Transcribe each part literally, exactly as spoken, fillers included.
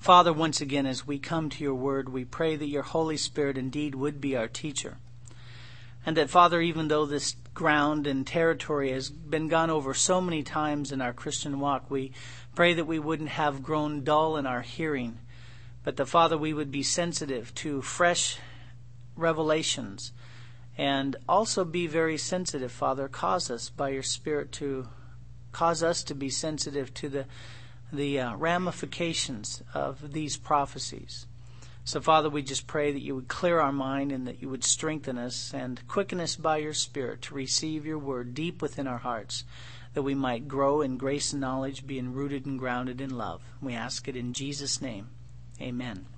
Father, once again, as we come to your word, we pray that your Holy Spirit indeed would be our teacher. And that, Father, even though this ground and territory has been gone over so many times in our Christian walk, we pray that we wouldn't have grown dull in our hearing, but that, Father, we would be sensitive to fresh revelations and also be very sensitive, Father. Cause us by your Spirit to cause us to be sensitive to the the uh, ramifications of these prophecies. So, Father, we just pray that you would clear our mind and that you would strengthen us and quicken us by your Spirit to receive your word deep within our hearts, that we might grow in grace and knowledge, being rooted and grounded in love. We ask it in Jesus' name. Amen.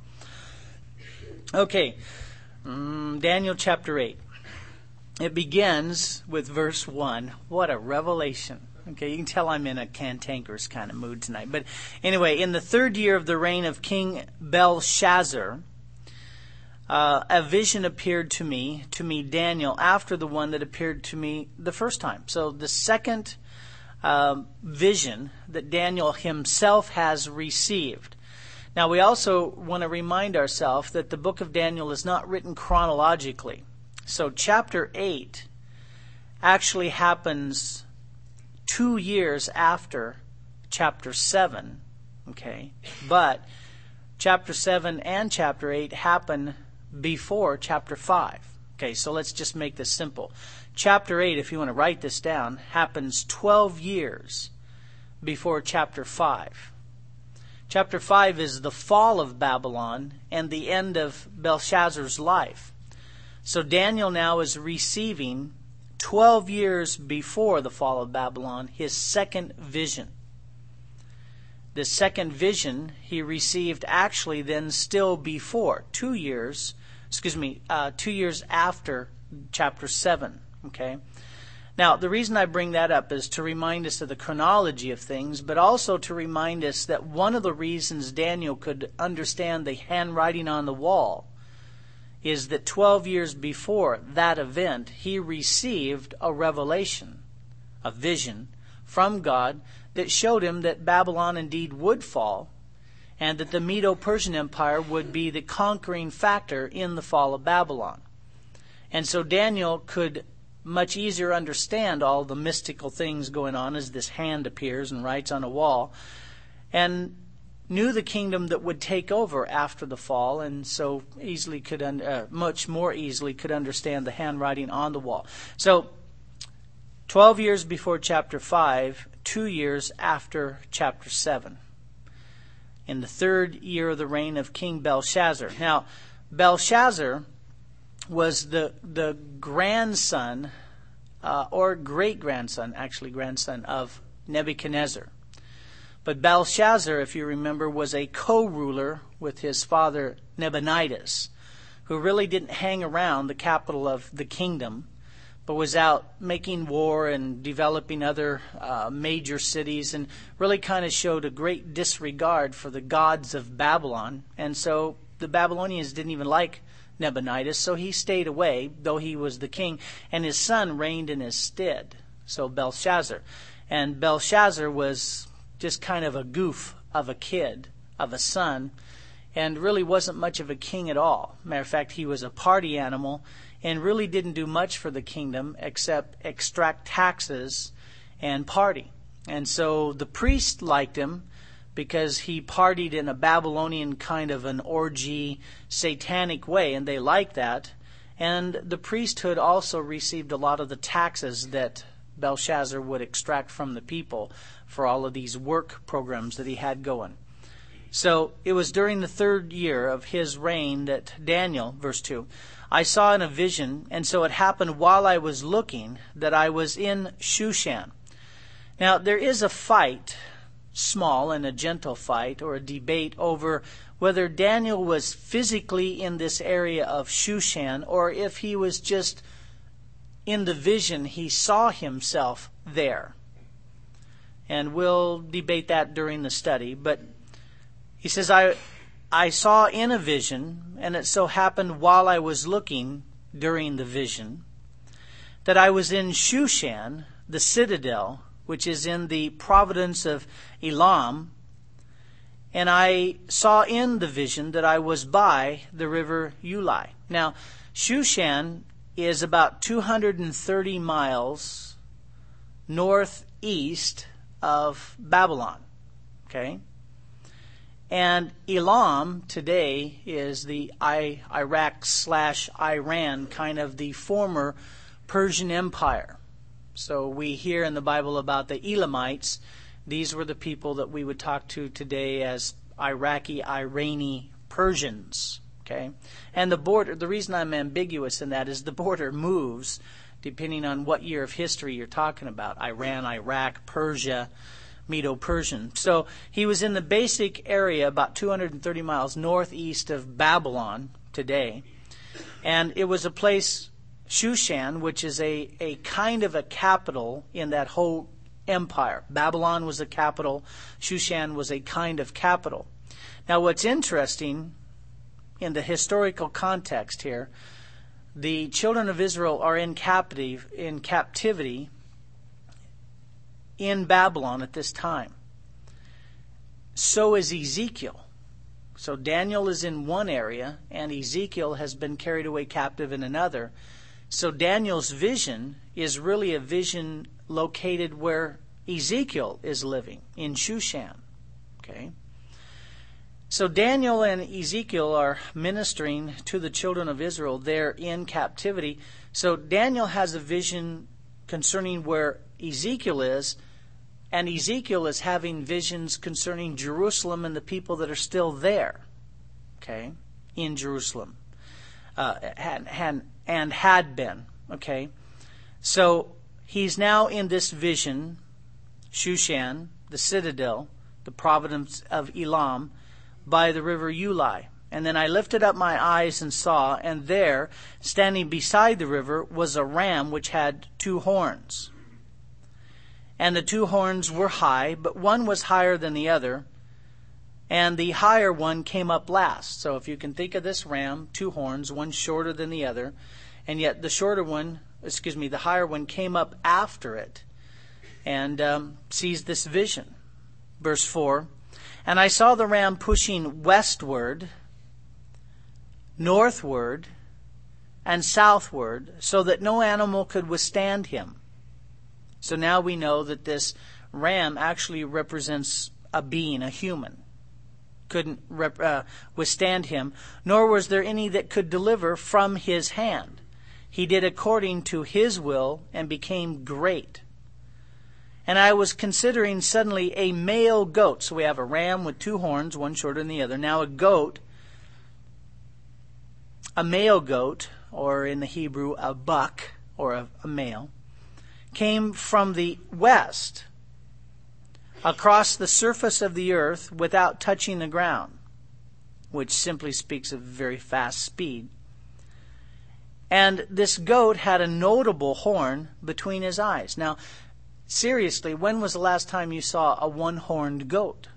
Okay, um, Daniel chapter eight. It begins with verse one. What a revelation. Okay, you can tell I'm in a cantankerous kind of mood tonight. But anyway, in the third year of the reign of King Belshazzar, uh, a vision appeared to me, to me Daniel, after the one that appeared to me the first time. So the second uh, vision that Daniel himself has received. Now we also want to remind ourselves that the book of Daniel is not written chronologically. So chapter eight actually happens two years after chapter seven, okay? But chapter seven and chapter eight happen before chapter five. Okay, so let's just make this simple. Chapter eight, if you want to write this down, happens twelve years before chapter five. Chapter five is the fall of Babylon and the end of Belshazzar's life. So Daniel now is receiving twelve years before the fall of Babylon, his second vision. The second vision he received actually then still before, two years, excuse me, uh, two years after chapter seven. Okay. Now, the reason I bring that up is to remind us of the chronology of things, but also to remind us that one of the reasons Daniel could understand the handwriting on the wall is that twelve years before that event, he received a revelation, a vision from God that showed him that Babylon indeed would fall and that the Medo-Persian Empire would be the conquering factor in the fall of Babylon. And so Daniel could much easier understand all the mystical things going on as this hand appears and writes on a wall, and knew the kingdom that would take over after the fall, and so easily could, un- uh, much more easily could understand the handwriting on the wall. So, twelve years before chapter five, two years after chapter seven. In the third year of the reign of King Belshazzar. Now, Belshazzar was the the grandson, uh, or great-grandson, actually grandson, of Nebuchadnezzar. But Belshazzar, if you remember, was a co-ruler with his father Nabonidus, who really didn't hang around the capital of the kingdom, but was out making war and developing other uh, major cities, and really kind of showed a great disregard for the gods of Babylon. And so the Babylonians didn't even like Nabonidus, so he stayed away, though he was the king, and his son reigned in his stead, so Belshazzar. And Belshazzar was just kind of a goof of a kid, of a son, and really wasn't much of a king at all. Matter of fact, he was a party animal and really didn't do much for the kingdom except extract taxes and party. And so the priest liked him because he partied in a Babylonian kind of an orgy, satanic way, and they liked that. And the priesthood also received a lot of the taxes that Belshazzar would extract from the people for all of these work programs that he had going. So it was during the third year of his reign that Daniel, verse two, I saw in a vision, and so it happened while I was looking, that I was in Shushan. Now there is a fight, small and a gentle fight, or a debate over whether Daniel was physically in this area of Shushan, or if he was just in the vision, he saw himself there. And we'll debate that during the study. But he says, I I saw in a vision, and it so happened while I was looking during the vision, that I was in Shushan, the citadel, which is in the province of Elam, And I saw in the vision that I was by the river Ulai. Now, Shushan is about two hundred thirty miles northeast of Babylon. Okay? And Elam today is the I, Iraq slash Iran, kind of the former Persian Empire. So we hear in the Bible about the Elamites. These were the people that we would talk to today as Iraqi, Irani Persians. Okay? And the border, the reason I'm ambiguous in that is the border moves depending on what year of history you're talking about. Iran, Iraq, Persia, Medo-Persian. So he was in the basic area about two hundred thirty miles northeast of Babylon today. And it was a place, Shushan, which is a, a kind of a capital in that whole empire. Babylon was a capital. Shushan was a kind of capital. Now what's interesting in the historical context here, the children of Israel are in captivity, in captivity in Babylon at this time. So is Ezekiel. So Daniel is in one area, and Ezekiel has been carried away captive in another. So Daniel's vision is really a vision located where Ezekiel is living, in Shushan. Okay? So Daniel and Ezekiel are ministering to the children of Israel there in captivity. So Daniel has a vision concerning where Ezekiel is, and Ezekiel is having visions concerning Jerusalem and the people that are still there, okay, in Jerusalem, uh, had, had, and had been, okay. So he's now in this vision, Shushan, the citadel, the province of Elam, by the river Ulai. And then I lifted up my eyes and saw, and there, standing beside the river, was a ram which had two horns. And the two horns were high, but one was higher than the other, and the higher one came up last. So if you can think of this ram, two horns, one shorter than the other, and yet the shorter one, excuse me, the higher one came up after it, and um, sees this vision. Verse four, and I saw the ram pushing westward, northward, and southward, so that no animal could withstand him. So now we know that this ram actually represents a being, a human. Couldn't rep, uh, withstand him, nor was there any that could deliver from his hand. He did according to his will and became great. And I was considering suddenly a male goat. So we have a ram with two horns, one shorter than the other. Now a goat, a male goat, or in the Hebrew, a buck, or a, a male, came from the west across the surface of the earth without touching the ground, which simply speaks of very fast speed. And this goat had a notable horn between his eyes. Now, seriously, when was the last time you saw a one-horned goat?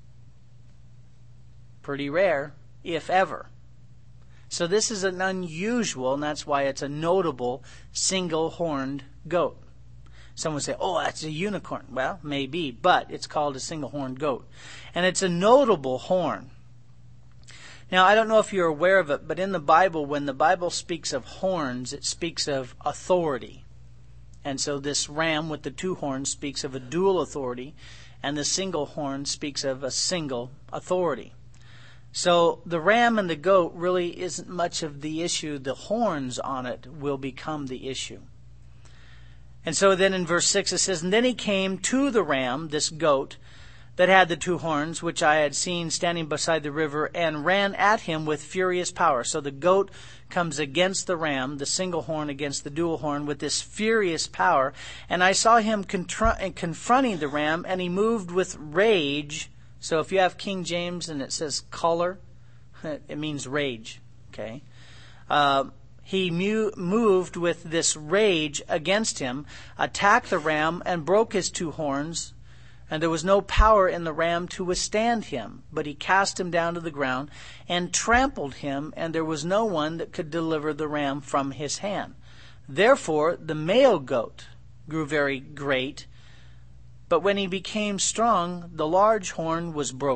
Pretty rare, if ever. So this is an unusual, and that's why it's a notable single-horned goat. Someone say, oh, that's a unicorn. Well, maybe, but it's called a single-horned goat. And it's a notable horn. Now, I don't know if you're aware of it, but in the Bible, when the Bible speaks of horns, it speaks of authority. And so this ram with the two horns speaks of a dual authority, and the single horn speaks of a single authority. So the ram and the goat really isn't much of the issue. The horns on it will become the issue. And so then in verse six it says, and then he came to the ram, this goat, that had the two horns, which I had seen standing beside the river, and ran at him with furious power. So the goat comes against the ram, the single horn against the dual horn, with this furious power. And I saw him contr- confronting the ram, and he moved with rage. So if you have King James and it says color, it means rage. Okay. Uh, He mu- moved with this rage against him, attacked the ram, and broke his two horns. And there was no power in the ram to withstand him. But he cast him down to the ground and trampled him, and there was no one that could deliver the ram from his hand. Therefore the male goat grew very great. But when he became strong, the large horn was broken,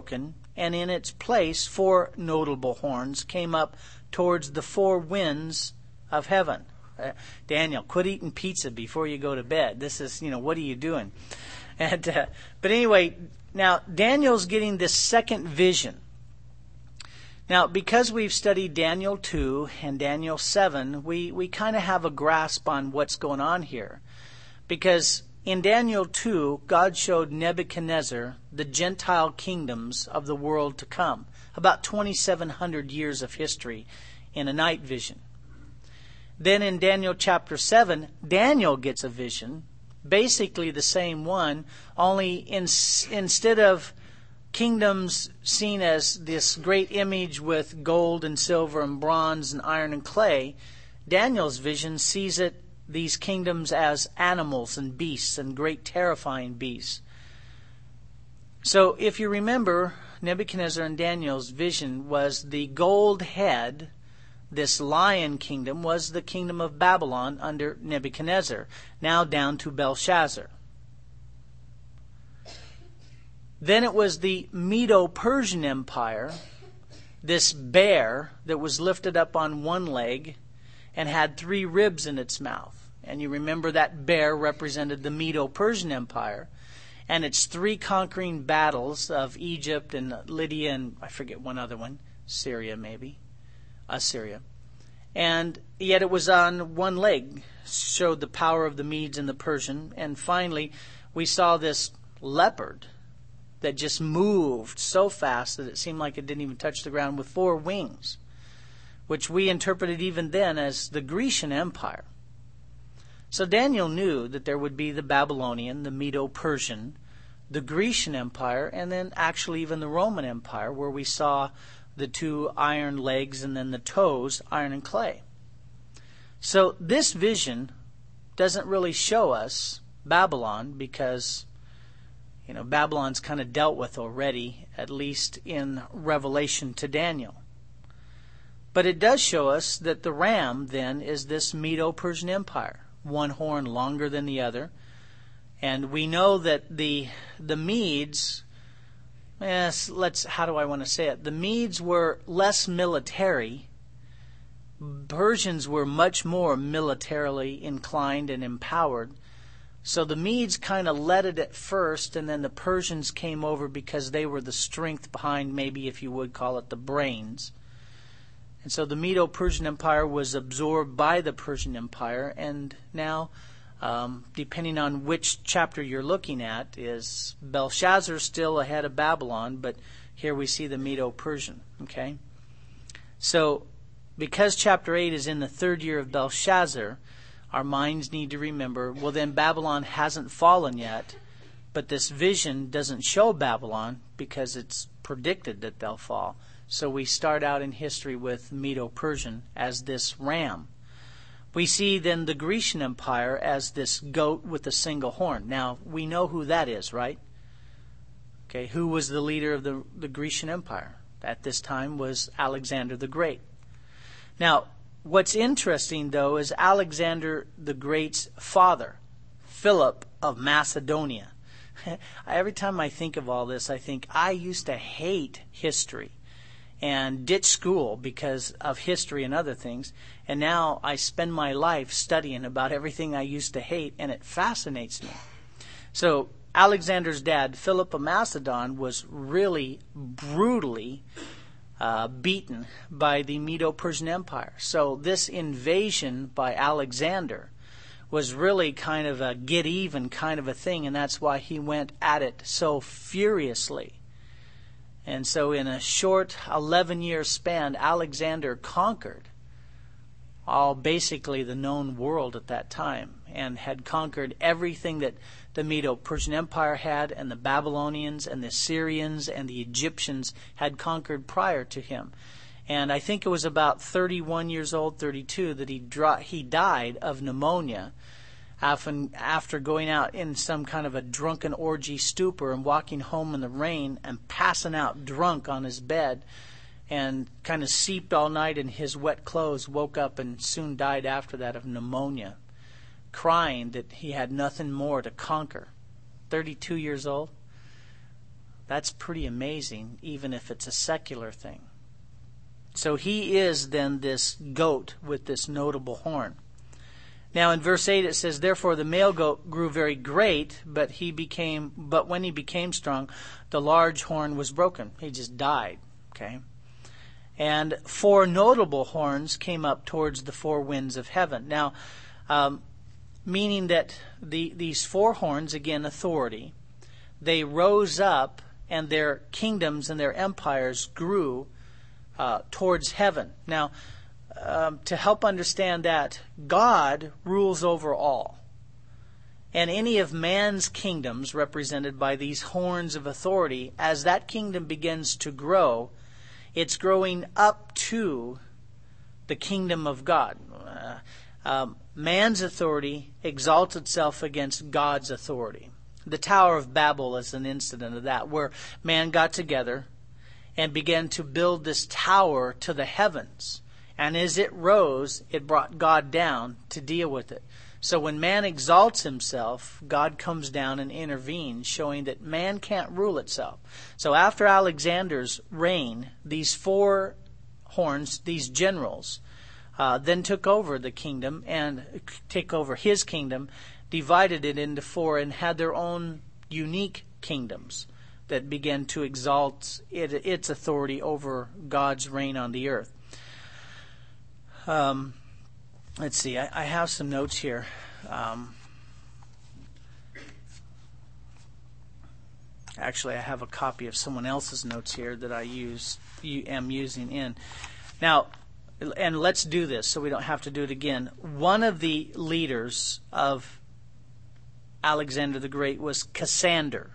and in its place four notable horns came up towards the four winds of heaven. Uh, Daniel, quit eating pizza before you go to bed. This is, you know, what are you doing? And uh, but anyway, now Daniel's getting this second vision. Now, because we've studied Daniel two and Daniel seven, we, we kind of have a grasp on what's going on here. Because in Daniel two, God showed Nebuchadnezzar the Gentile kingdoms of the world to come. About twenty-seven hundred years of history in a night vision. Then in Daniel chapter seven, Daniel gets a vision, basically the same one, only in, instead of kingdoms seen as this great image with gold and silver and bronze and iron and clay, Daniel's vision sees it, these kingdoms, as animals and beasts and great terrifying beasts. So if you remember, Nebuchadnezzar and Daniel's vision was the gold head. This lion kingdom was the kingdom of Babylon under Nebuchadnezzar, now down to Belshazzar. Then it was the Medo-Persian Empire, this bear that was lifted up on one leg and had three ribs in its mouth. And you remember that bear represented the Medo-Persian Empire and its three conquering battles of Egypt and Lydia and I forget one other one, Syria maybe, Assyria. And yet it was on one leg, showed the power of the Medes and the Persian. And finally, we saw this leopard that just moved so fast that it seemed like it didn't even touch the ground with four wings, which we interpreted even then as the Grecian Empire. So Daniel knew that there would be the Babylonian, the Medo-Persian, the Grecian Empire, and then actually even the Roman Empire, where we saw the two iron legs and then the toes, iron and clay. So this vision doesn't really show us Babylon because, you know, Babylon's kind of dealt with already, at least in Revelation to Daniel. But it does show us that the ram then is this Medo-Persian Empire, one horn longer than the other. And we know that the the Medes, yes, let's how do I want to say it? The Medes were less military. Persians were much more militarily inclined and empowered. So the Medes kind of led it at first, and then the Persians came over because they were the strength behind, maybe if you would call it, the brains. And so the Medo-Persian Empire was absorbed by the Persian Empire, and now, um, depending on which chapter you're looking at, is Belshazzar still ahead of Babylon, but here we see the Medo-Persian, okay? So, because chapter eight is in the third year of Belshazzar, our minds need to remember, well then Babylon hasn't fallen yet, but this vision doesn't show Babylon because it's predicted that they'll fall. So we start out in history with Medo-Persian as this ram. We see then the Grecian Empire as this goat with a single horn. Now, we know who that is, right? Okay, who was the leader of the, the Grecian Empire? At this time was Alexander the Great. Now, what's interesting, though, is Alexander the Great's father, Philip of Macedonia. Every time I think of all this, I think I used to hate history and ditch school because of history and other things. And now I spend my life studying about everything I used to hate, and it fascinates me. So Alexander's dad, Philip of Macedon, was really brutally uh, beaten by the Medo-Persian Empire. So this invasion by Alexander was really kind of a get even kind of a thing, and that's why he went at it so furiously. And so in a short eleven-year span, Alexander conquered all basically the known world at that time and had conquered everything that the Medo-Persian Empire had, and the Babylonians and the Assyrians and the Egyptians had conquered prior to him. And I think it was about thirty-one years old, thirty-two, that he dro- he died of pneumonia after going out in some kind of a drunken orgy stupor and walking home in the rain and passing out drunk on his bed, and kind of seeped all night in his wet clothes, woke up and soon died after that of pneumonia, crying that he had nothing more to conquer. thirty-two years old. That's pretty amazing, even if it's a secular thing. So he is then this goat with this notable horn. Now in verse eight it says, therefore the male goat grew very great, but he became, but when he became strong, the large horn was broken. He just died. Okay. And four notable horns came up towards the four winds of heaven. Now, um, meaning that the these four horns, again, authority, they rose up and their kingdoms and their empires grew uh, towards heaven. Now, um, to help understand that, God rules over all. And any of man's kingdoms represented by these horns of authority, as that kingdom begins to grow, it's growing up to the kingdom of God. Uh, um, man's authority exalts itself against God's authority. The Tower of Babel is an incident of that, where man got together and began to build this tower to the heavens. And as it rose, it brought God down to deal with it. So when man exalts himself, God comes down and intervenes, showing that man can't rule itself. So after Alexander's reign, these four horns, these generals, uh, then took over the kingdom and take over his kingdom, divided it into four, and had their own unique kingdoms that began to exalt it, its authority over God's reign on the earth. Um, let's see, I, I have some notes here. Um, actually, I have a copy of someone else's notes here that I use, am using in. Now, and let's do this so we don't have to do it again. One of the leaders of Alexander the Great was Cassander.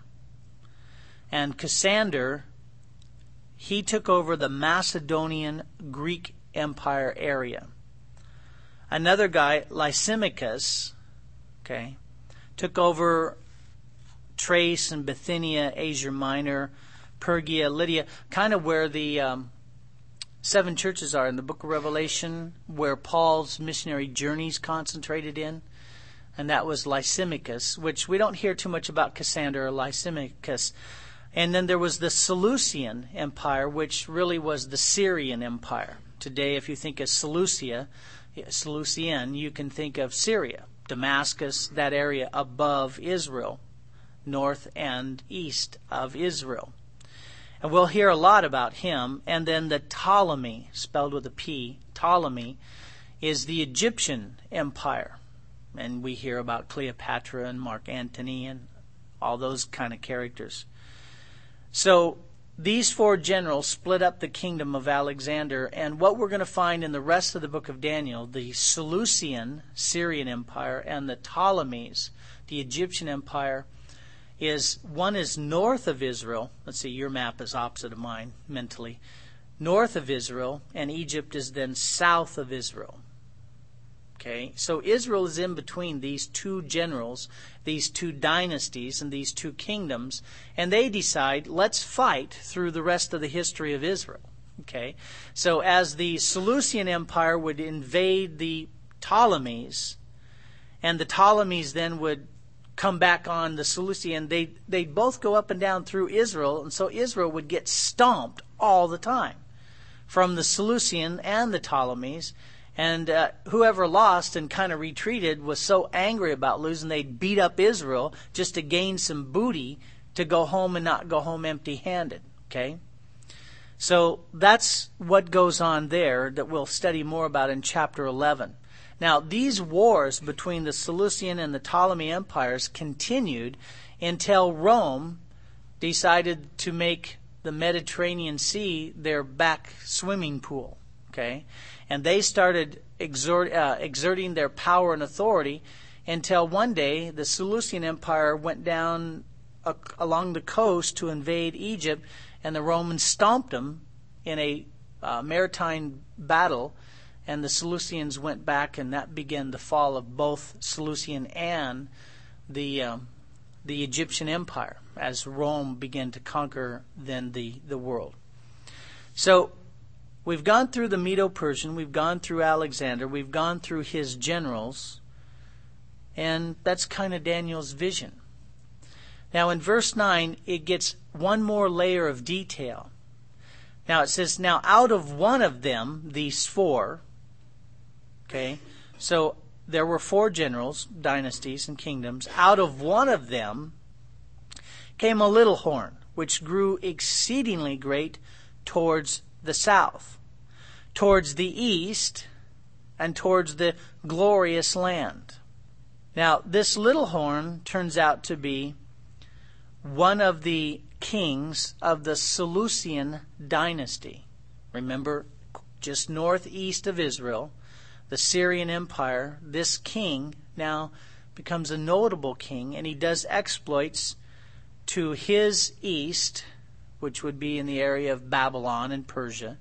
And Cassander, he took over the Macedonian Greek Empire area. Another guy, Lysimachus, okay, took over Thrace and Bithynia, Asia Minor, Pergia, Lydia, kind of where the um, seven churches are in the book of Revelation, where Paul's missionary journeys concentrated in. And that was Lysimachus, which we don't hear too much about Cassander or Lysimachus. And then there was the Seleucian Empire, which really was the Syrian Empire. Today, if you think of Seleucia, Seleucian, you can think of Syria, Damascus, that area above Israel, north and east of Israel. And we'll hear a lot about him. And then the Ptolemy, spelled with a P, Ptolemy, is the Egyptian Empire. And we hear about Cleopatra and Mark Antony and all those kind of characters. So these four generals split up the kingdom of Alexander, and what we're going to find in the rest of the book of Daniel, the Seleucian Syrian Empire and the Ptolemies, the Egyptian Empire, is one is north of Israel. Let's see, your map is opposite of mine mentally. North of Israel, and Egypt is then south of Israel. Okay, so Israel is in between these two generals, these two dynasties, and these two kingdoms, and they decide, let's fight through the rest of the history of Israel. Okay, so as the Seleucian Empire would invade the Ptolemies, and the Ptolemies then would come back on the Seleucian, they they'd both go up and down through Israel, and so Israel would get stomped all the time from the Seleucian and the Ptolemies. And uh, whoever lost and kind of retreated was so angry about losing, they'd beat up Israel just to gain some booty to go home and not go home empty-handed. Okay? So that's what goes on there that we'll study more about in chapter eleven. Now, these wars between the Seleucian and the Ptolemy empires continued until Rome decided to make the Mediterranean Sea their back swimming pool. Okay? And they started exert, uh, exerting their power and authority until one day the Seleucian Empire went down uh, along the coast to invade Egypt, and the Romans stomped them in a uh, maritime battle, and the Seleucians went back, and that began the fall of both Seleucian and the um, the Egyptian Empire as Rome began to conquer then the, the world. So we've gone through the Medo-Persian, we've gone through Alexander, we've gone through his generals, and that's kind of Daniel's vision. Now in verse nine, it gets one more layer of detail. Now it says, now out of one of them, these four, okay, so there were four generals, dynasties, and kingdoms. Out of one of them came a little horn, which grew exceedingly great towards the south, towards the east, and towards the glorious land. Now, this little horn turns out to be one of the kings of the Seleucian dynasty. Remember, just northeast of Israel, the Syrian Empire, this king now becomes a notable king, and he does exploits to his east, which would be in the area of Babylon and Persia,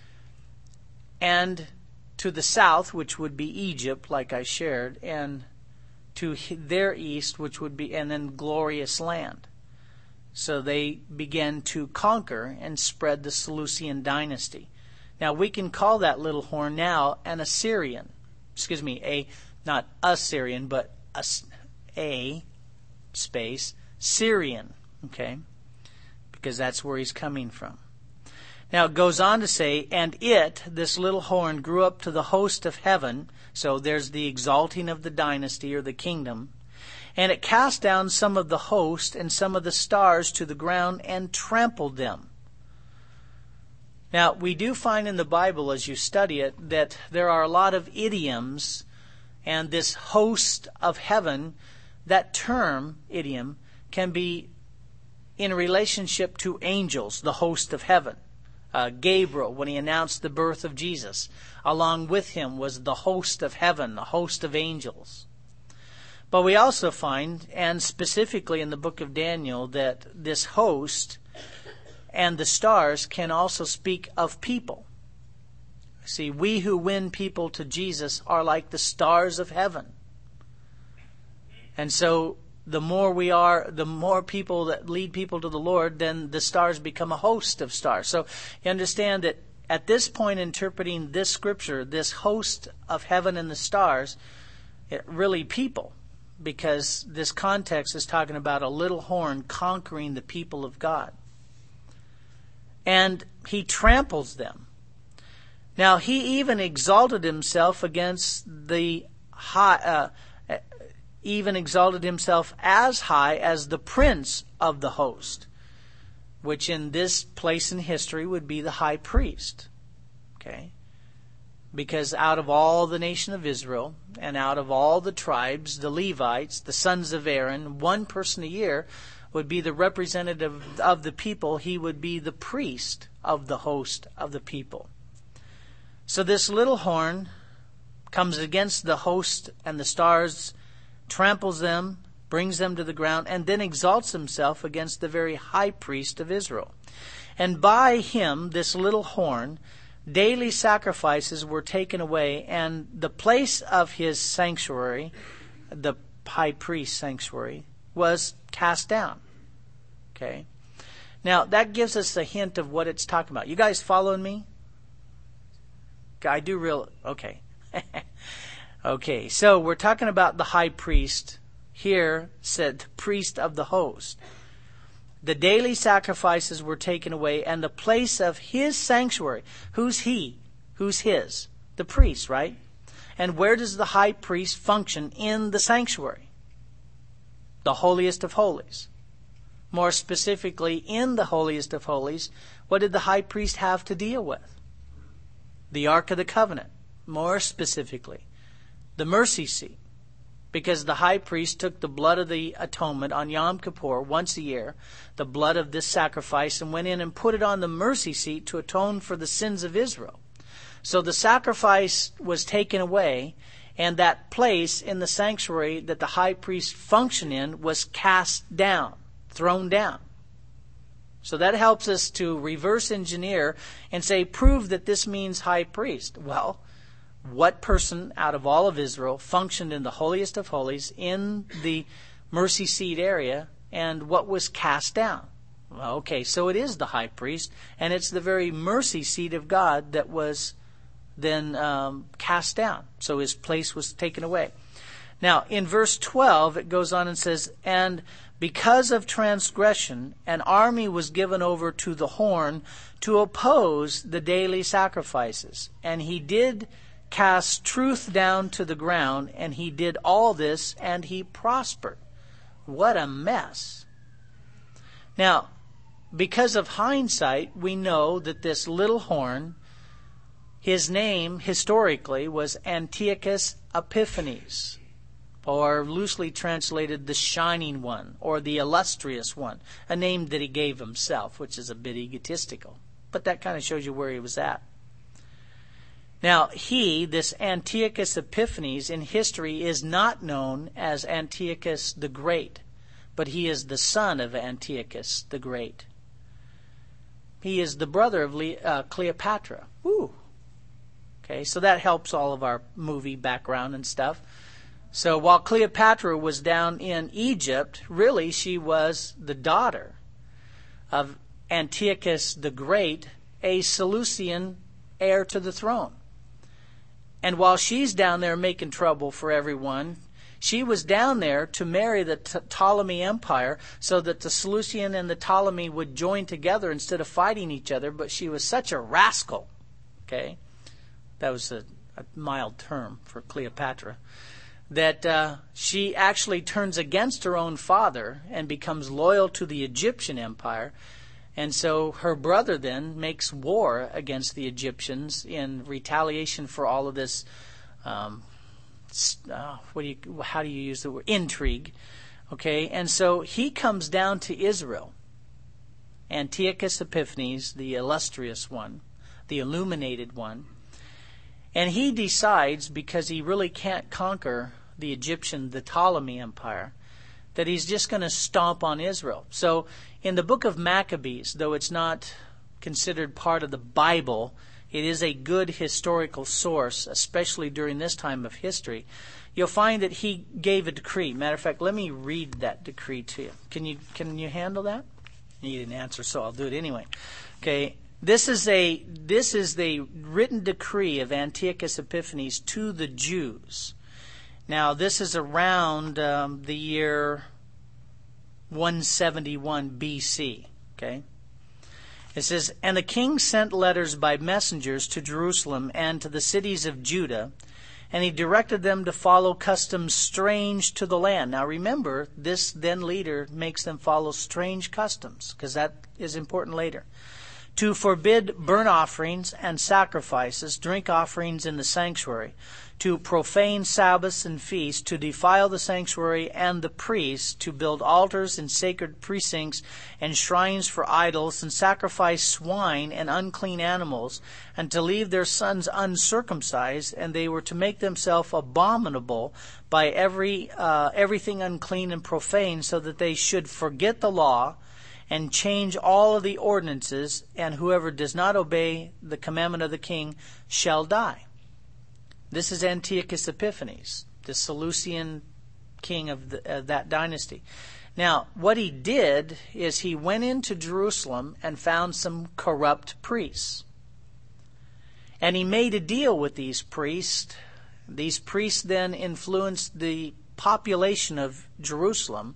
and to the south, which would be Egypt, like I shared, and to their east, which would be, and then glorious land. So they began to conquer and spread the Seleucian dynasty. Now we can call that little horn now an Assyrian. Excuse me, a, not Assyrian, but a, a space, Syrian. Okay? Because that's where he's coming from. Now it goes on to say, and it, this little horn, grew up to the host of heaven. So there's the exalting of the dynasty or the kingdom. And it cast down some of the host and some of the stars to the ground and trampled them. Now, we do find in the Bible, as you study it, that there are a lot of idioms, and this host of heaven, that term, idiom, can be in relationship to angels, the host of heaven. Uh, Gabriel, when he announced the birth of Jesus, along with him was the host of heaven, the host of angels. But we also find, and specifically in the book of Daniel, that this host and the stars can also speak of people. See, we who win people to Jesus are like the stars of heaven. And so the more we are, the more people that lead people to the Lord, then the stars become a host of stars. So you understand that at this point, interpreting this scripture, this host of heaven and the stars, it really people. Because this context is talking about a little horn conquering the people of God. And he tramples them. Now, he even exalted himself against the high, uh, even exalted himself as high as the prince of the host, which in this place in history would be the high priest. Okay? Because out of all the nation of Israel, and out of all the tribes, the Levites, the sons of Aaron, one person a year would be the representative of the people. He would be the priest of the host of the people. So this little horn comes against the host and the stars, tramples them, brings them to the ground, and then exalts himself against the very high priest of Israel. And by him, this little horn, daily sacrifices were taken away, and the place of his sanctuary, the high priest's sanctuary, was cast down. Okay? Now, that gives us a hint of what it's talking about. You guys following me? I do real... Okay. Okay, so we're talking about the high priest. Here said the priest of the host. The daily sacrifices were taken away, and the place of his sanctuary. Who's he? Who's his? The priest, right? And where does the high priest function in the sanctuary? The holiest of holies. More specifically, in the holiest of holies, what did the high priest have to deal with? The Ark of the Covenant. More specifically, the mercy seat. Because the high priest took the blood of the atonement on Yom Kippur once a year, the blood of this sacrifice, and went in and put it on the mercy seat to atone for the sins of Israel. So the sacrifice was taken away, and that place in the sanctuary that the high priest functioned in was cast down, thrown down. So that helps us to reverse engineer and say, prove that this means high priest. Well, what person out of all of Israel functioned in the holiest of holies in the mercy seat area, and what was cast down? Well, okay, so it is the high priest, and it's the very mercy seat of God that was then um, cast down. So his place was taken away. Now, in verse twelve, it goes on and says, and because of transgression, an army was given over to the horn to oppose the daily sacrifices. And he did cast truth down to the ground, and he did all this, and he prospered. What a mess. Now, because of hindsight, we know that this little horn, his name historically was Antiochus Epiphanes, or loosely translated the Shining One, or the Illustrious One, a name that he gave himself, which is a bit egotistical. But that kind of shows you where he was at. Now, he, this Antiochus Epiphanes, in history is not known as Antiochus the Great, but he is the son of Antiochus the Great. He is the brother of Le- uh, Cleopatra. Woo! Okay, so that helps all of our movie background and stuff. So while Cleopatra was down in Egypt, really she was the daughter of Antiochus the Great, a Seleucian heir to the throne. And while she's down there making trouble for everyone, she was down there to marry the T- Ptolemy Empire so that the Seleucian and the Ptolemy would join together instead of fighting each other. But she was such a rascal. Okay? That was a, a mild term for Cleopatra. That uh, she actually turns against her own father and becomes loyal to the Egyptian empire. And so her brother then makes war against the Egyptians in retaliation for all of this, um, uh, what do you, how do you use the word? Intrigue. Okay, and so he comes down to Israel. Antiochus Epiphanes, the illustrious one, the illuminated one. And he decides, because he really can't conquer the Egyptian, the Ptolemy Empire, that he's just going to stomp on Israel. So in the book of Maccabees, though it's not considered part of the Bible, it is a good historical source, especially during this time of history. You'll find that he gave a decree. Matter of fact, let me read that decree to you. Can you can you handle that? You didn't answer, so I'll do it anyway. Okay. This is a this is the written decree of Antiochus Epiphanes to the Jews. Now, this is around um, the year one seventy-one B C. Okay, it says, and the king sent letters by messengers to Jerusalem and to the cities of Judah, and he directed them to follow customs strange to the land. Now, remember, this then leader makes them follow strange customs, because that is important later. To forbid burnt offerings and sacrifices, drink offerings in the sanctuary, to profane Sabbaths and feasts, to defile the sanctuary and the priests, to build altars in sacred precincts and shrines for idols, and sacrifice swine and unclean animals, and to leave their sons uncircumcised, and they were to make themselves abominable by every uh, everything unclean and profane, so that they should forget the law and change all of the ordinances, and whoever does not obey the commandment of the king shall die. This is Antiochus Epiphanes, the Seleucian king of, the, of that dynasty. Now, what he did is he went into Jerusalem and found some corrupt priests. And he made a deal with these priests. These priests then influenced the population of Jerusalem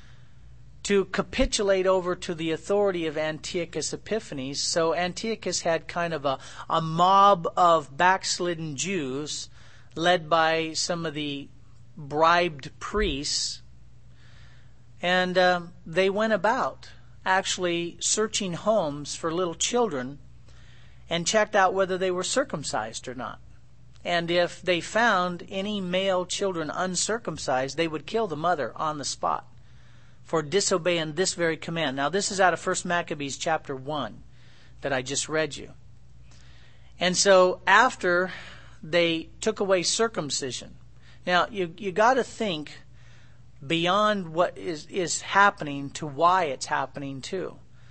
to capitulate over to the authority of Antiochus Epiphanes. So Antiochus had kind of a, a mob of backslidden Jews led by some of the bribed priests. And um, they went about actually searching homes for little children and checked out whether they were circumcised or not. And if they found any male children uncircumcised, they would kill the mother on the spot for disobeying this very command. Now, this is out of First Maccabees chapter one that I just read you. And so after they took away circumcision, now you you got to think beyond what is, is happening to why it's happening too.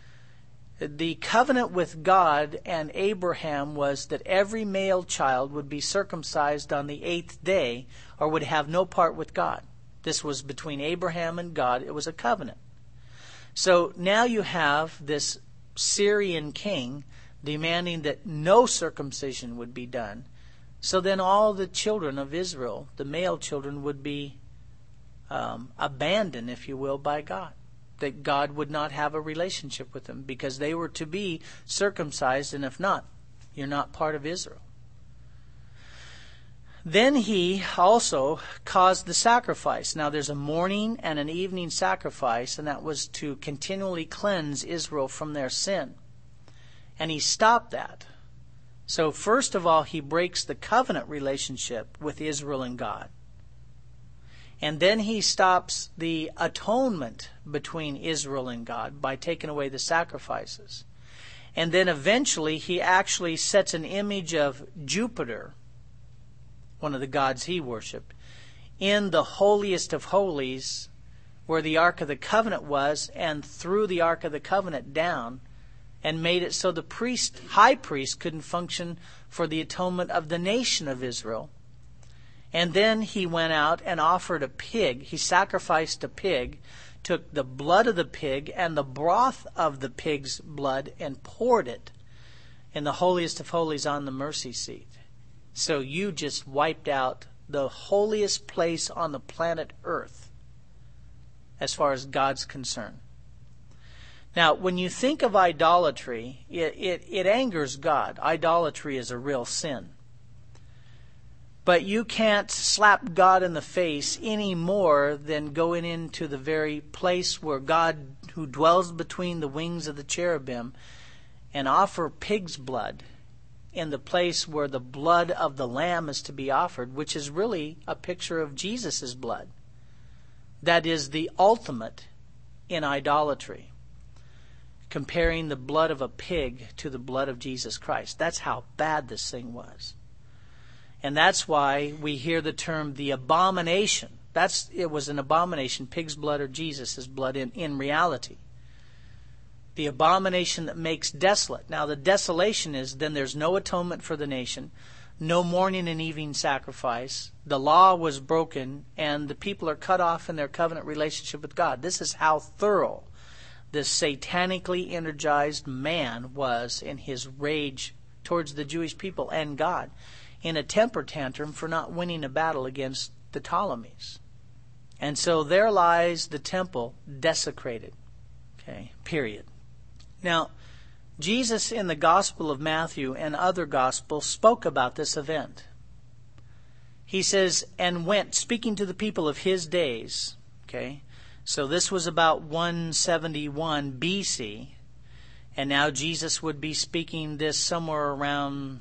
The covenant with God and Abraham was that every male child would be circumcised on the eighth day or would have no part with God. This was between Abraham and God. It was a covenant. So now you have this Syrian king demanding that no circumcision would be done. So then all the children of Israel, the male children, would be um, abandoned, if you will, by God. That God would not have a relationship with them because they were to be circumcised, and if not, you're not part of Israel. Then he also caused the sacrifice. Now there's a morning and an evening sacrifice, and that was to continually cleanse Israel from their sin. And he stopped that. So first of all, he breaks the covenant relationship with Israel and God. And then he stops the atonement between Israel and God by taking away the sacrifices. And then eventually he actually sets an image of Jupiter, one of the gods he worshipped, in the holiest of holies where the Ark of the Covenant was, and threw the Ark of the Covenant down and made it so the priest, high priest couldn't function for the atonement of the nation of Israel. And then he went out and offered a pig. He sacrificed a pig, took the blood of the pig and the broth of the pig's blood and poured it in the holiest of holies on the mercy seat. So you just wiped out the holiest place on the planet Earth as far as God's concerned. Now, when you think of idolatry, it, it, it angers God. Idolatry is a real sin. But you can't slap God in the face any more than going into the very place where God, who dwells between the wings of the cherubim, and offer pig's blood in the place where the blood of the Lamb is to be offered, which is really a picture of Jesus' blood. That is the ultimate in idolatry. Comparing the blood of a pig to the blood of Jesus Christ. That's how bad this thing was. And that's why we hear the term the abomination. That's it was an abomination, pig's blood or Jesus' blood in, in reality. The abomination that makes desolate. Now the desolation is then there's no atonement for the nation, no morning and evening sacrifice. The law was broken and the people are cut off in their covenant relationship with God. This is how thorough this satanically energized man was in his rage towards the Jewish people and God, in a temper tantrum for not winning a battle against the Ptolemies. And so there lies the temple desecrated. Okay, period. Now, Jesus in the Gospel of Matthew and other Gospels spoke about this event. He says, and went, speaking to the people of his days, okay, so this was about one seventy-one B C, and now Jesus would be speaking this somewhere around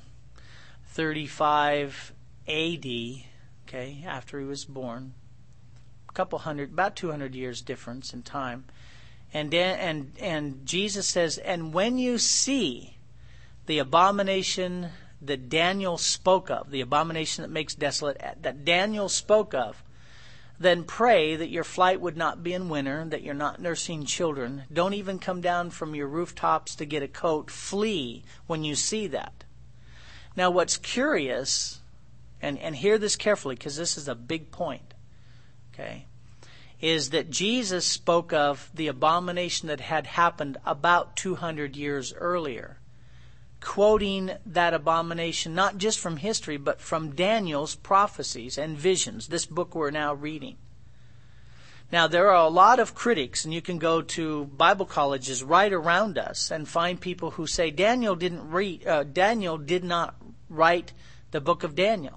thirty-five A D, okay, after he was born. A couple hundred, about two hundred years difference in time. And and and Jesus says, and when you see the abomination that Daniel spoke of, the abomination that makes desolate, that Daniel spoke of, then pray that your flight would not be in winter, that you're not nursing children. Don't even come down from your rooftops to get a coat. Flee when you see that. Now what's curious, and, and hear this carefully because this is a big point, okay, is that Jesus spoke of the abomination that had happened about two hundred years earlier, quoting that abomination not just from history, but from Daniel's prophecies and visions, this book we're now reading. Now, there are a lot of critics, and you can go to Bible colleges right around us and find people who say Daniel didn't read, uh, Daniel did not write the book of Daniel.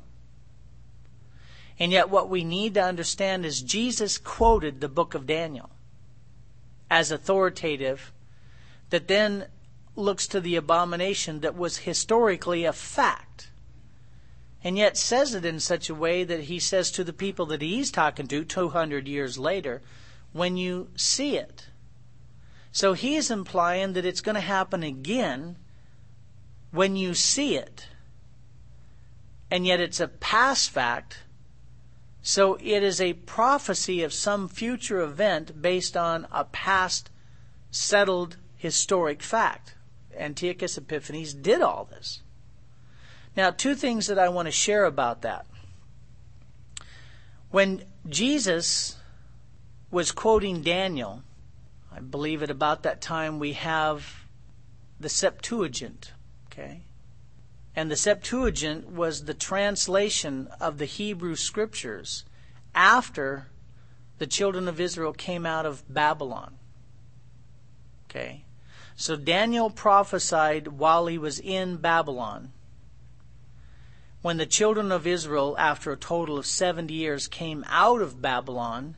And yet what we need to understand is Jesus quoted the book of Daniel as authoritative, that then looks to the abomination that was historically a fact, and yet says it in such a way that he says to the people that he's talking to two hundred years later, when you see it. So he's implying that it's going to happen again when you see it. And yet it's a past fact. So it is a prophecy of some future event based on a past settled historic fact. Antiochus Epiphanes did all this. Now, two things that I want to share about that. When Jesus was quoting Daniel, I believe at about that time we have the Septuagint, okay? And the Septuagint was the translation of the Hebrew Scriptures after the children of Israel came out of Babylon. Okay? So Daniel prophesied while he was in Babylon. When the children of Israel, after a total of seventy years, came out of Babylon,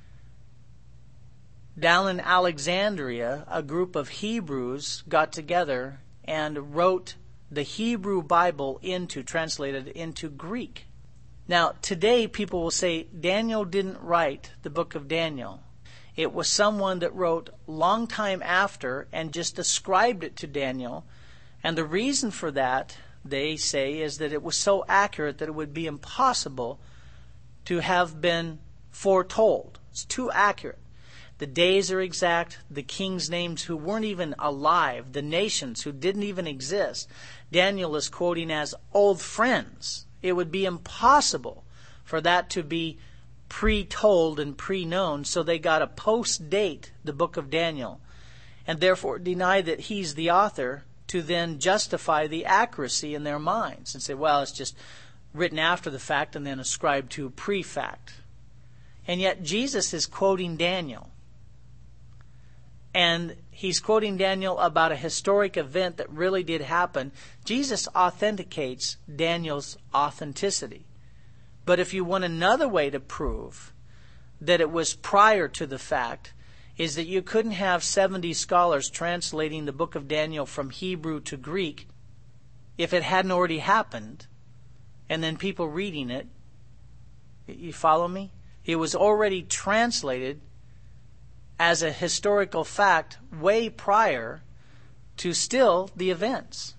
down in Alexandria, a group of Hebrews got together and wrote the Hebrew Bible into, translated into Greek. Now, today people will say Daniel didn't write the book of Daniel. It was someone that wrote long time after and just ascribed it to Daniel. And the reason for that, they say, is that it was so accurate that it would be impossible to have been foretold. It's too accurate. The days are exact. The kings' names who weren't even alive, the nations who didn't even exist, Daniel is quoting as old friends. It would be impossible for that to be pre-told and pre-known, so they got to post-date the book of Daniel and therefore deny that he's the author to then justify the accuracy in their minds and say, well, it's just written after the fact and then ascribed to pre-fact. And yet Jesus is quoting Daniel. And he's quoting Daniel about a historic event that really did happen. Jesus authenticates Daniel's authenticity. But if you want another way to prove that it was prior to the fact, is that you couldn't have seventy scholars translating the book of Daniel from Hebrew to Greek if it hadn't already happened, and then people reading it. You follow me? It was already translated as a historical fact way prior to still the events.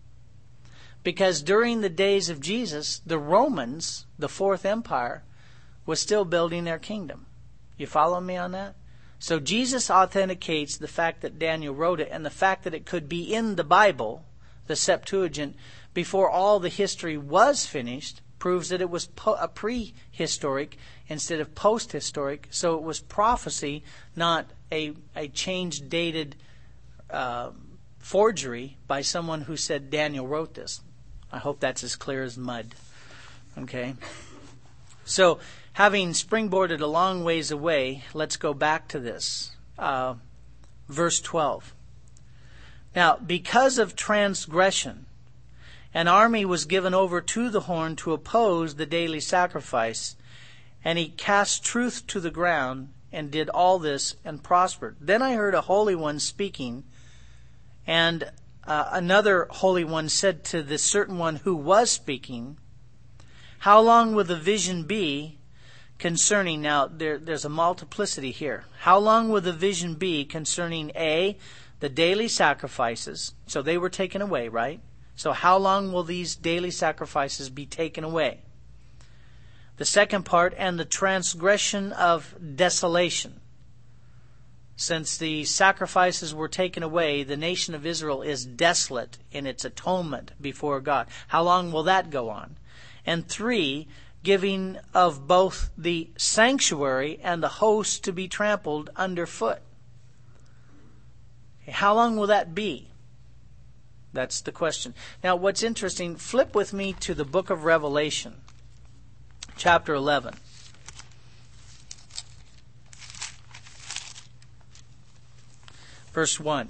Because during the days of Jesus, the Romans, the Fourth Empire, was still building their kingdom. You follow me on that? So Jesus authenticates the fact that Daniel wrote it, and the fact that it could be in the Bible, the Septuagint, before all the history was finished, proves that it was po- a prehistoric instead of post-historic. So it was prophecy, not a, a change-dated uh, forgery by someone who said Daniel wrote this. I hope that's as clear as mud. Okay? So, having springboarded a long ways away, let's go back to this. Uh, verse twelve. Now, because of transgression, an army was given over to the horn to oppose the daily sacrifice, and he cast truth to the ground and did all this and prospered. Then I heard a Holy One speaking, and uh, another Holy One said to the certain one who was speaking, how long will the vision be concerning, now there, there's a multiplicity here. How long will the vision be concerning A, the daily sacrifices? So they were taken away, right? So how long will these daily sacrifices be taken away? The second part, and the transgression of desolation. Since the sacrifices were taken away, the nation of Israel is desolate in its atonement before God. How long will that go on? And three, giving of both the sanctuary and the host to be trampled underfoot. How long will that be? That's the question. Now, what's interesting, flip with me to the book of Revelation, chapter eleven. Verse one.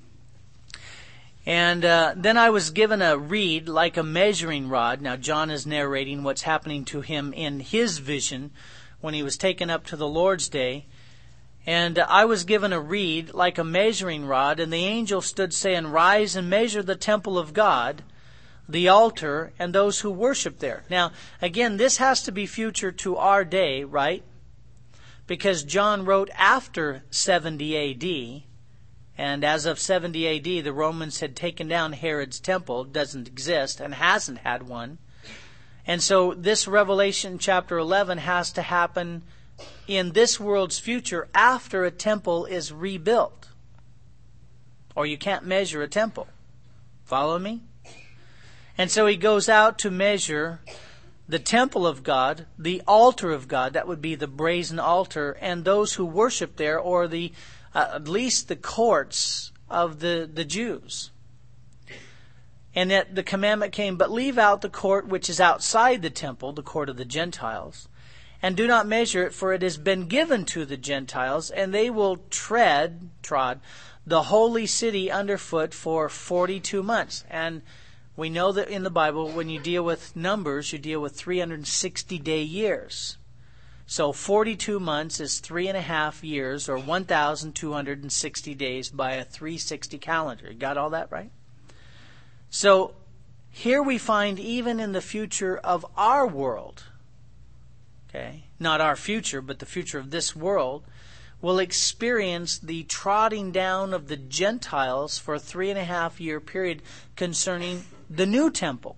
And uh, then I was given a reed like a measuring rod. Now John is narrating what's happening to him in his vision when he was taken up to the Lord's day. And I was given a reed like a measuring rod, and the angel stood saying, rise and measure the temple of God, the altar, and those who worship there. Now, again, this has to be future to our day, right? Because John wrote after seventy A D, and as of seventy A D, the Romans had taken down Herod's temple. It doesn't exist and hasn't had one. And so this Revelation chapter eleven has to happen in this world's future after a temple is rebuilt. Or you can't measure a temple. Follow me? And so he goes out to measure the temple of God, the altar of God, that would be the brazen altar, and those who worship there, or the uh, at least the courts of the, the Jews. And that the commandment came, but leave out the court which is outside the temple, the court of the Gentiles, and do not measure it, for it has been given to the Gentiles, and they will tread, trod, the holy city underfoot for forty-two months. And we know that in the Bible, when you deal with numbers, you deal with three hundred sixty day years. So forty-two months is three and a half years, or one thousand two hundred sixty days by a three sixty calendar. You got all that right? So here we find even in the future of our world, okay, not our future, but the future of this world, will experience the trotting down of the Gentiles for a three and a half year period concerning the new temple.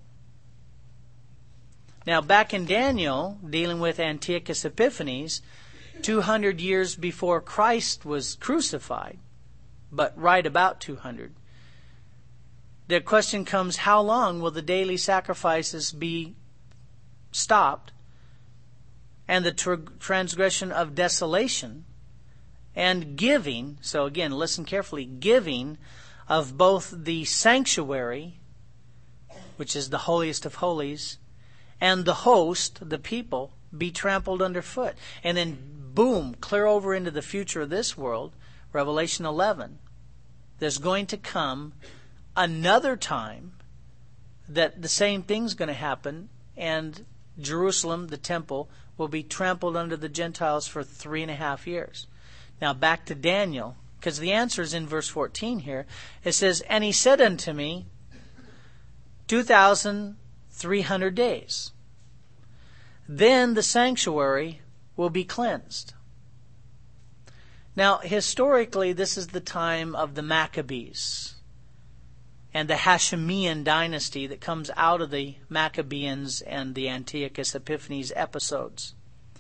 Now, back in Daniel, dealing with Antiochus Epiphanes, two hundred years before Christ was crucified, but right about two hundred, the question comes, how long will the daily sacrifices be stopped, and the tr- transgression of desolation and giving, so again, listen carefully, giving of both the sanctuary, which is the holiest of holies, and the host, the people, be trampled underfoot. And then, boom, clear over into the future of this world, Revelation eleven. There's going to come another time that the same thing's going to happen, and Jerusalem, the temple, will be trampled under the Gentiles for three and a half years. Now back to Daniel, because the answer is in verse fourteen here. It says, and he said unto me, two thousand three hundred days. Then the sanctuary will be cleansed. Now, historically, this is the time of the Maccabees and the Hashemean dynasty that comes out of the Maccabeans and the Antiochus Epiphanes episodes.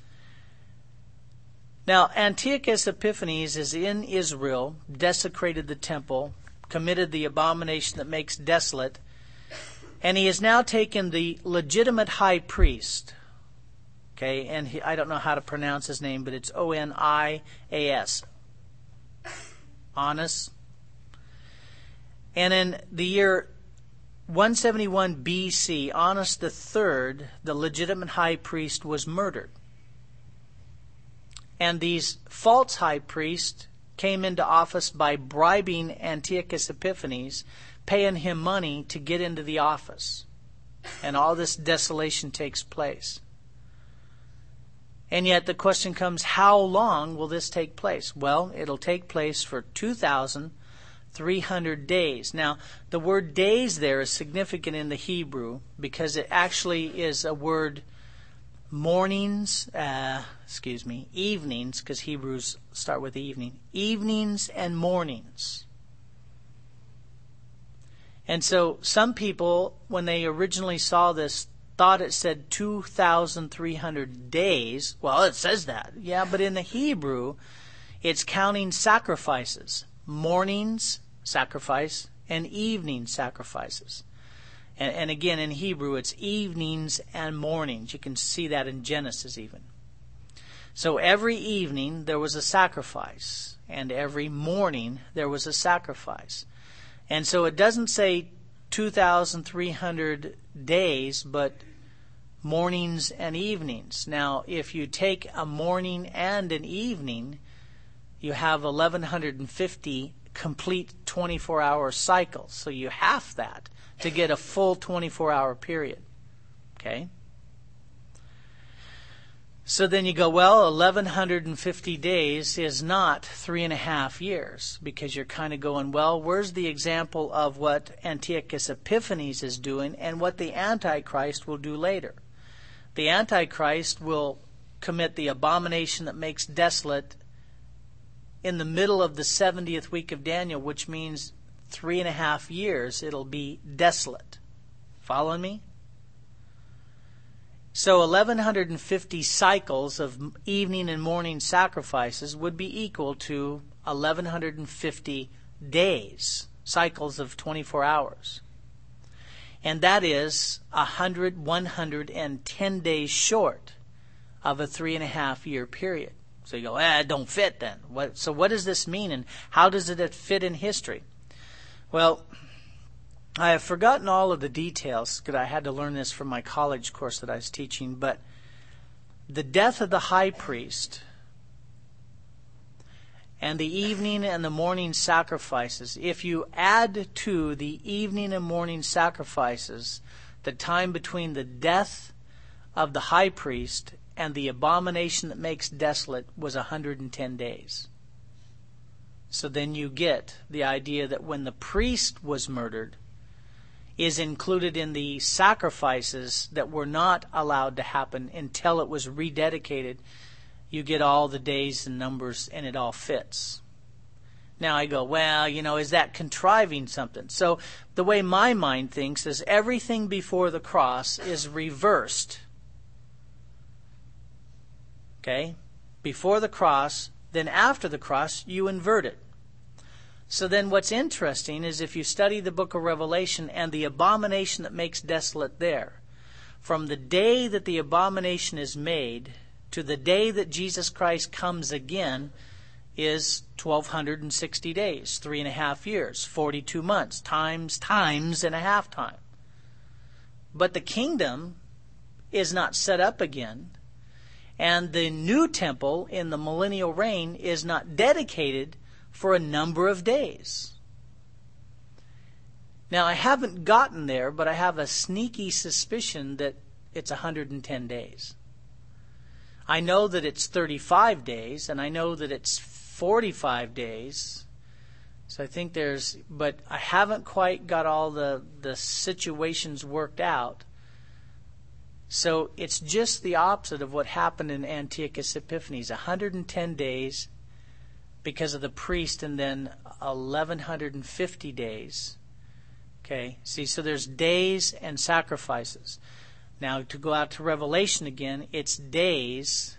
Now, Antiochus Epiphanes is in Israel, desecrated the temple, committed the abomination that makes desolate, and he has now taken the legitimate high priest, okay, and he, I don't know how to pronounce his name, but it's O N I A S, Annas. And in the year one seventy-one B C, Annas the third, the legitimate high priest, was murdered. And these false high priests came into office by bribing Antiochus Epiphanes, paying him money to get into the office. And all this desolation takes place. And yet the question comes, how long will this take place? Well, it'll take place for two thousand three hundred days. Now, the word days there is significant in the Hebrew because it actually is a word mornings, uh, excuse me, evenings, because Hebrews start with evening, evenings and mornings. And so some people, when they originally saw this, thought it said two thousand three hundred days. Well, it says that. Yeah, but in the Hebrew, it's counting sacrifices. Mornings, sacrifice, and evening sacrifices. And, and again, in Hebrew, it's evenings and mornings. You can see that in Genesis even. So every evening there was a sacrifice, and every morning there was a sacrifice. And so it doesn't say two thousand three hundred days, but mornings and evenings. Now, if you take a morning and an evening, you have eleven fifty complete twenty-four hour cycles. So you half that to get a full twenty-four hour period. Okay? So then you go, well, eleven fifty days is not three and a half years, because you're kind of going, well, where's the example of what Antiochus Epiphanes is doing and what the Antichrist will do later? The Antichrist will commit the abomination that makes desolate in the middle of the seventieth week of Daniel, which means three and a half years it'll be desolate. Following me? So eleven fifty cycles of evening and morning sacrifices would be equal to eleven fifty days, cycles of twenty-four hours. And that is one hundred, one hundred ten days short of a three and a half year period. So you go, eh, it don't fit then. What, so what does this mean, and how does it fit in history? Well, I have forgotten all of the details because I had to learn this from my college course that I was teaching, but the death of the high priest and the evening and the morning sacrifices, if you add to the evening and morning sacrifices the time between the death of the high priest and the abomination that makes desolate was one hundred ten days. So then you get the idea that when the priest was murdered is included in the sacrifices that were not allowed to happen until it was rededicated. You get all the days and numbers, and it all fits. Now I go, well, you know, is that contriving something? So the way my mind thinks is everything before the cross is reversed. Okay? Before the cross, then after the cross, you invert it. So then what's interesting is if you study the book of Revelation and the abomination that makes desolate there, from the day that the abomination is made to the day that Jesus Christ comes again is twelve sixty days, three and a half years, forty-two months, times, times and a half time. But the kingdom is not set up again, and the new temple in the millennial reign is not dedicated for a number of days. Now, I haven't gotten there, but I have a sneaky suspicion that it's one hundred ten days. I know that it's thirty-five days, and I know that it's forty-five days. So I think there's, but I haven't quite got all the, the situations worked out. So it's just the opposite of what happened in Antiochus Epiphanes. one hundred ten days because of the priest, and then eleven fifty days. Okay, see, so there's days and sacrifices. Now, to go out to Revelation again, it's days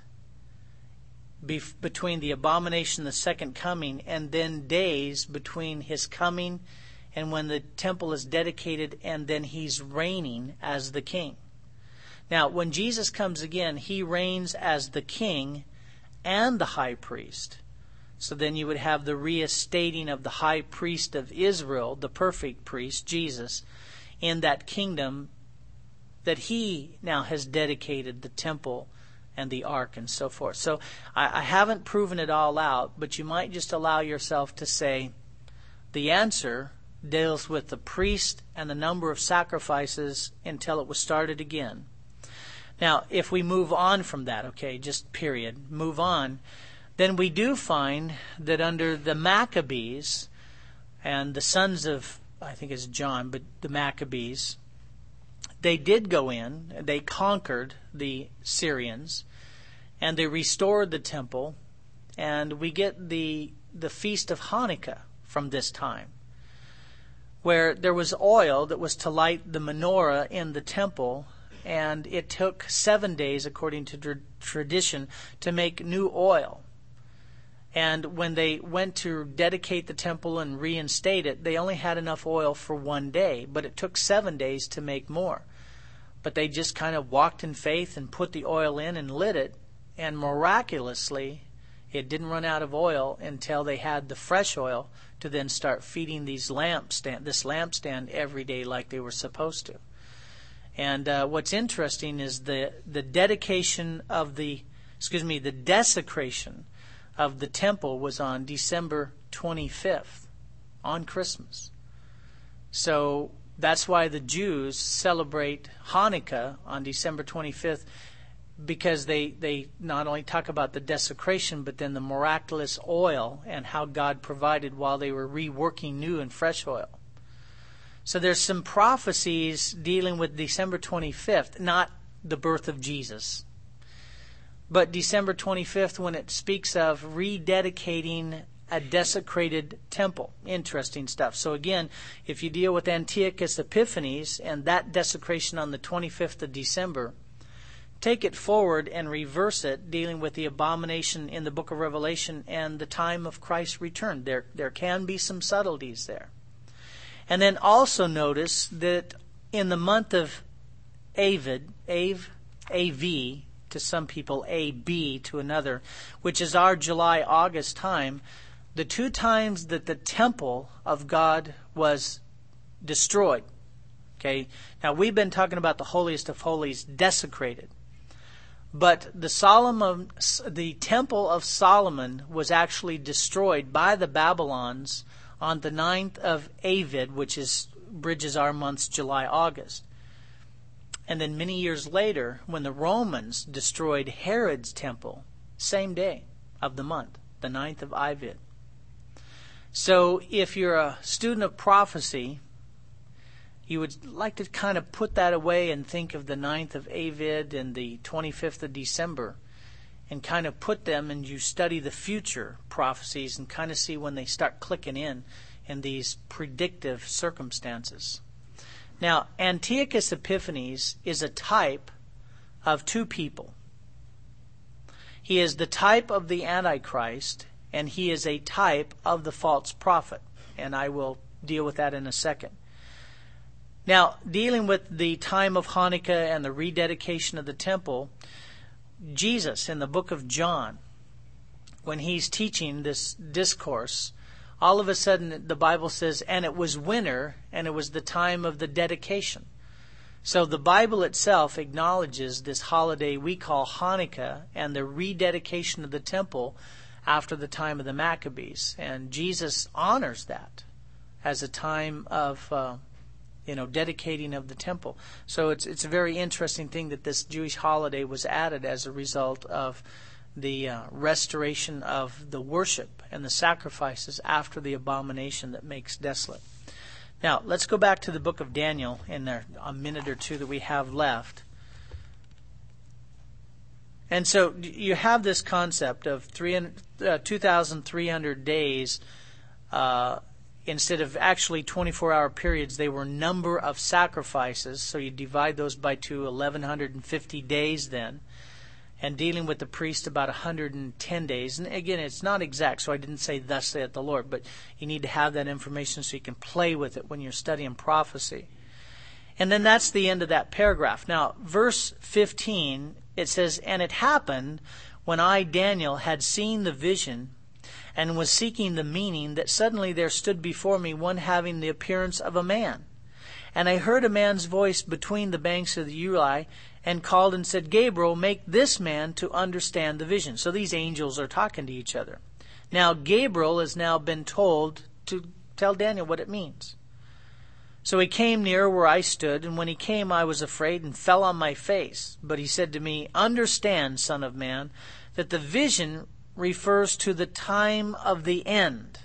bef- between the abomination, the second coming, and then days between his coming and when the temple is dedicated, and then he's reigning as the king. Now, when Jesus comes again, he reigns as the king and the high priest. So then you would have the restating of the high priest of Israel, the perfect priest, Jesus, in that kingdom that he now has dedicated the temple and the ark and so forth. So I, I haven't proven it all out, but you might just allow yourself to say the answer deals with the priest and the number of sacrifices until it was started again. Now, if we move on from that, okay, just period, move on, then we do find that under the Maccabees and the sons of, I think it's John, but the Maccabees, they did go in, they conquered the Syrians, and they restored the temple, and we get the the Feast of Hanukkah from this time, where there was oil that was to light the menorah in the temple, and it took seven days, according to tra- tradition, to make new oil. And when they went to dedicate the temple and reinstate it, they only had enough oil for one day, but it took seven days to make more. But they just kind of walked in faith and put the oil in and lit it, and miraculously, it didn't run out of oil until they had the fresh oil to then start feeding these lampstand, this lampstand every day like they were supposed to. And uh, what's interesting is the the dedication of the, excuse me, the desecration of the temple was on December twenty-fifth, on Christmas. So that's why the Jews celebrate Hanukkah on December twenty-fifth, because they, they not only talk about the desecration, but then the miraculous oil and how God provided while they were reworking new and fresh oil. So there's some prophecies dealing with December twenty-fifth, not the birth of Jesus, but December twenty-fifth, when it speaks of rededicating a desecrated temple. Interesting stuff. So again, if you deal with Antiochus Epiphanes and that desecration on the twenty-fifth of December, take it forward and reverse it, dealing with the abomination in the book of Revelation and the time of Christ's return. There, there can be some subtleties there. And then also notice that in the month of Aviv, Av, A V, to some people A B to another, which is our July-August time, the two times that the temple of God was destroyed. Okay, now we've been talking about the holiest of holies desecrated. But the Solomon, the Temple of Solomon was actually destroyed by the Babylons on the ninth of Aviv, which is bridges our months July, August. And then many years later, when the Romans destroyed Herod's temple, same day of the month, the ninth of Aviv. So if you're a student of prophecy, you would like to kind of put that away and think of the ninth of Aviv and the twenty-fifth of December and kind of put them, and you study the future prophecies and kind of see when they start clicking in in these predictive circumstances. Now, Antiochus Epiphanes is a type of two people. He is the type of the Antichrist, and he is a type of the false prophet. And I will deal with that in a second. Now, dealing with the time of Hanukkah and the rededication of the temple, Jesus in the book of John, when he's teaching this discourse, all of a sudden the Bible says, and it was winter, and it was the time of the dedication. So the Bible itself acknowledges this holiday we call Hanukkah and the rededication of the temple after the time of the Maccabees. And Jesus honors that as a time of uh, you know, dedicating of the temple. So it's it's a very interesting thing that this Jewish holiday was added as a result of the uh, restoration of the worship and the sacrifices after the abomination that makes desolate. Now, let's go back to the book of Daniel in there, a minute or two that we have left. And so you have this concept of three, uh, two thousand three hundred days. Uh, instead of actually twenty-four hour periods, they were number of sacrifices. So you divide those by two, eleven fifty days then. And dealing with the priest about one hundred ten days. And again, it's not exact, so I didn't say thus saith the Lord, but you need to have that information so you can play with it when you're studying prophecy. And then that's the end of that paragraph. Now, verse fifteen, it says, and it happened when I, Daniel, had seen the vision and was seeking the meaning, that suddenly there stood before me one having the appearance of a man. And I heard a man's voice between the banks of the Uli, and called and said, Gabriel, make this man to understand the vision. So these angels are talking to each other. Now Gabriel has now been told to tell Daniel what it means. So he came near where I stood, and when he came I was afraid and fell on my face. But he said to me, understand, son of man, that the vision refers to the time of the end.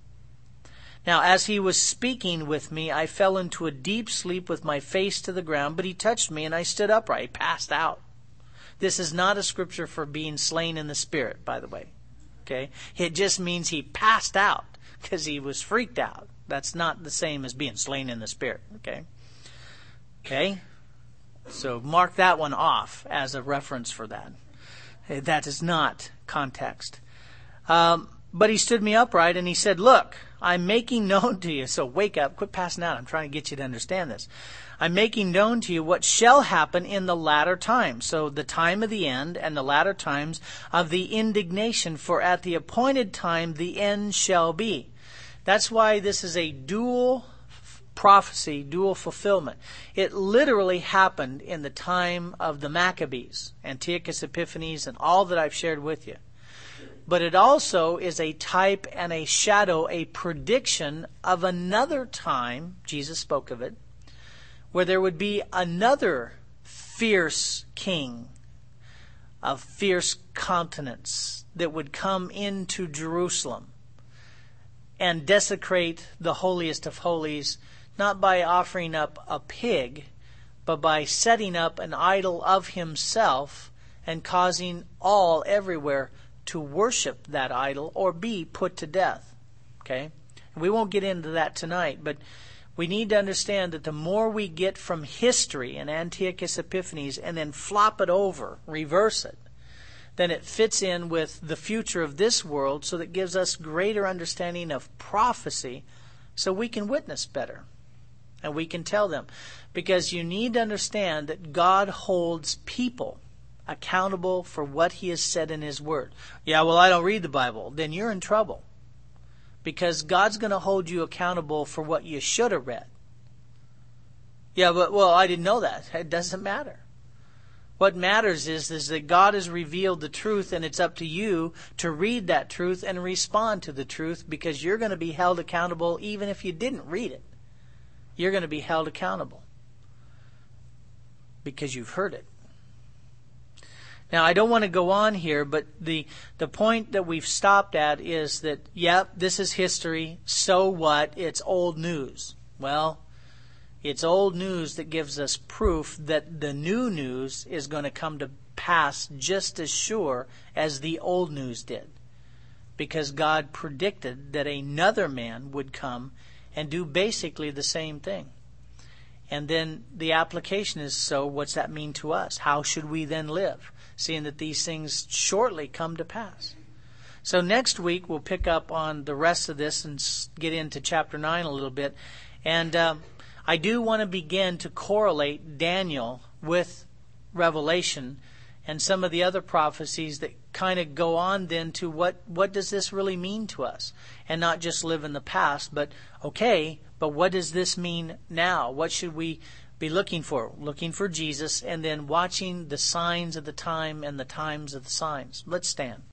Now, as he was speaking with me, I fell into a deep sleep with my face to the ground, but he touched me and I stood upright. I passed out. This is not a scripture for being slain in the spirit, by the way. Okay? It just means he passed out because he was freaked out. That's not the same as being slain in the spirit. Okay? Okay? So mark that one off as a reference for that. That is not context. Um, but he stood me upright and he said, look, I'm making known to you. So wake up, quit passing out. I'm trying to get you to understand this. I'm making known to you what shall happen in the latter times. So the time of the end and the latter times of the indignation, for at the appointed time the end shall be. That's why this is a dual prophecy, dual fulfillment. It literally happened in the time of the Maccabees, Antiochus Epiphanes, and all that I've shared with you. But it also is a type and a shadow, a prediction of another time, Jesus spoke of it, where there would be another fierce king of fierce countenance that would come into Jerusalem and desecrate the holiest of holies, not by offering up a pig, but by setting up an idol of himself and causing all everywhere to worship that idol or be put to death. Okay? We won't get into that tonight, but we need to understand that the more we get from history and Antiochus Epiphanes and then flop it over, reverse it, then it fits in with the future of this world, so that gives us greater understanding of prophecy so we can witness better. And we can tell them. Because you need to understand that God holds people accountable for what he has said in his word. Yeah, well, I don't read the Bible. Then you're in trouble. Because God's going to hold you accountable for what you should have read. Yeah, but, well, I didn't know that. It doesn't matter. What matters is, is that God has revealed the truth, and it's up to you to read that truth and respond to the truth, because you're going to be held accountable even if you didn't read it. You're going to be held accountable because you've heard it. Now, I don't want to go on here, but the the point that we've stopped at is that, yep, this is history. So what? It's old news. Well, it's old news that gives us proof that the new news is going to come to pass just as sure as the old news did. Because God predicted that another man would come and do basically the same thing. And then the application is, so what's that mean to us? How should we then live, seeing that these things shortly come to pass? So next week we'll pick up on the rest of this and get into chapter nine a little bit. And um, I do want to begin to correlate Daniel with Revelation and some of the other prophecies that kind of go on then to what, what does this really mean to us? And not just live in the past, but okay, but what does this mean now? What should we be looking for? Looking for Jesus, and then watching the signs of the time and the times of the signs. Let's stand.